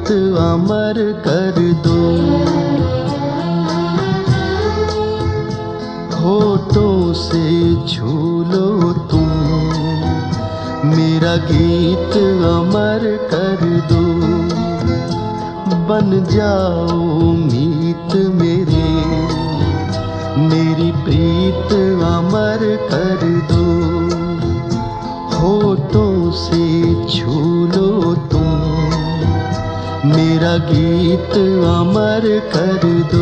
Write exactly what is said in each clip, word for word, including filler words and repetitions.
गीत अमर कर दो। होठों से छू लो तुम, मेरा गीत अमर कर दो। बन जाओ मीत मेरे, मेरी प्रीत अमर कर दो। होठों से छू लो तुम, मेरा गीत अमर कर दो।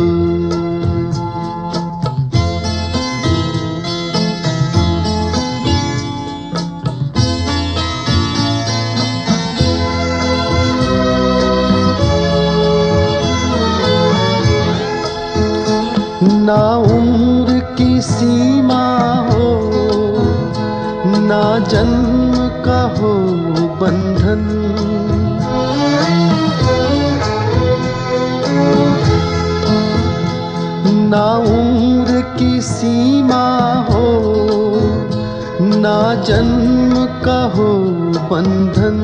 ना उम्र की सीमा हो, ना जन्म का हो बंधन। ना उम्र की सीमा हो, ना जन्म का हो बंधन।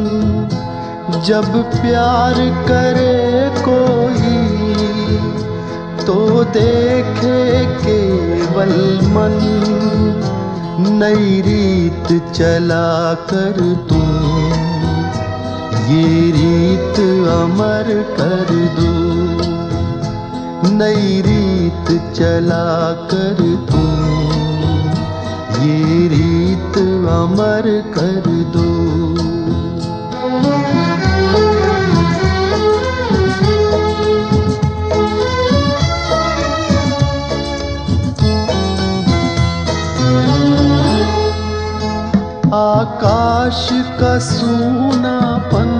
जब प्यार करे कोई तो देखे केवल मन। नई रीत चला कर तुम, ये रीत अमर कर दो। नई रीत चला कर तुम, ये रीत अमर कर दो। आकाश का सूनापन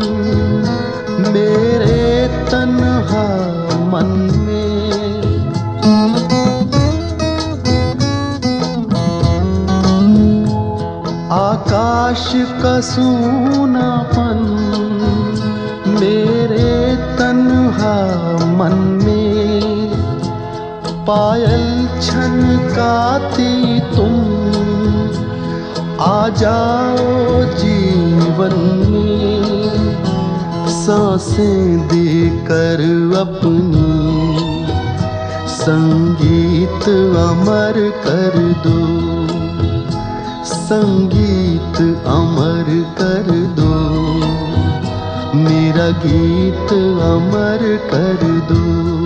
मेरे तन्हा मन में। आकाश का सूनापन मेरे तन्हा मन में। पायल छनकाती तुम, आ जाओ जीवन में। सांसें देकर अपनी, संगीत अमर कर दो। संगीत अमर कर दो, मेरा गीत अमर कर दो।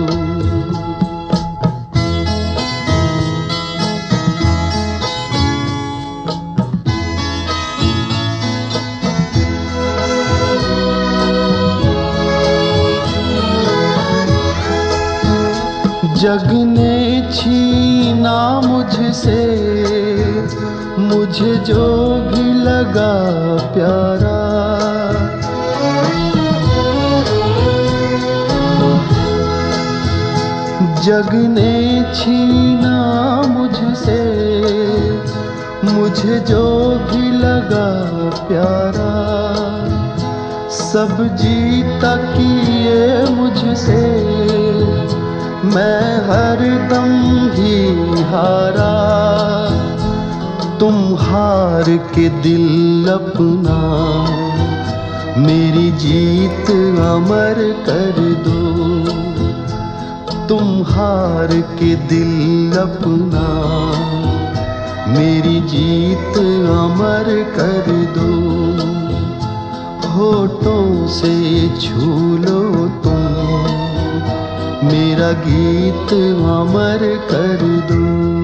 जग ने छीना मुझसे, मुझे जो भी लगा प्यारा। जग ने छीना मुझसे, मुझे जो भी लगा प्यारा। सब जीता किए मुझसे, मैं हरदम ही हारा। तुम हार के दिल अपना, मेरी जीत अमर कर दो। तुम हार के दिल अपना, मेरी जीत अमर कर दो। होठों से छू लो तुम, मेरा गीत अमर कर दो।